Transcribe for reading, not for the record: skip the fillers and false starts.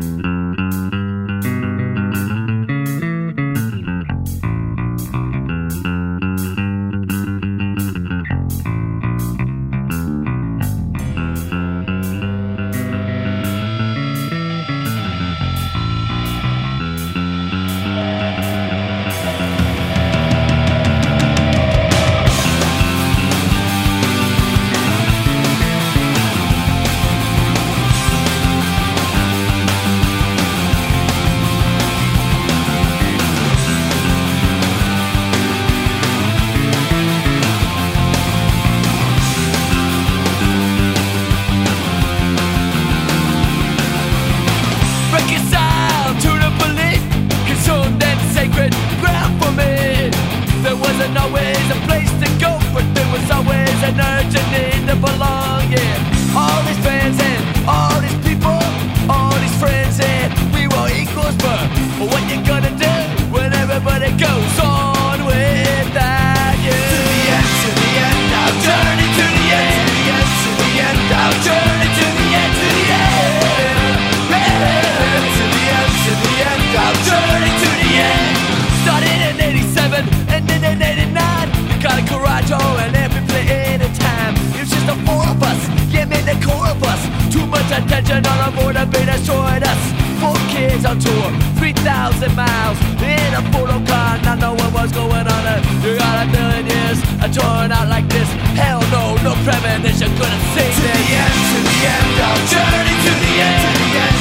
Reconciled to the belief, consumed and sacred ground for me. There wasn't always a place to go, but there was always an urgent need to belong. Yeah, all these fans and all these people, all these friends, and we were equals. But what you gonna do when everybody goes on without you? To the end, I'll journey to the end, to the end, I'll journey to the end, to the end. To the end, I'll journey to the end. Started in 87 and then in 89. We got a garage and every play in a time. It was just the four of us, yeah man, the core of us. Too much attention on our board and they destroyed us. 4 kids on tour, 3,000 miles in a photo car, not knowing what's going on. You got a million years, torn out like this. Hell no, no premonition couldn't save it. To the end, I'll journey to the end, to the end.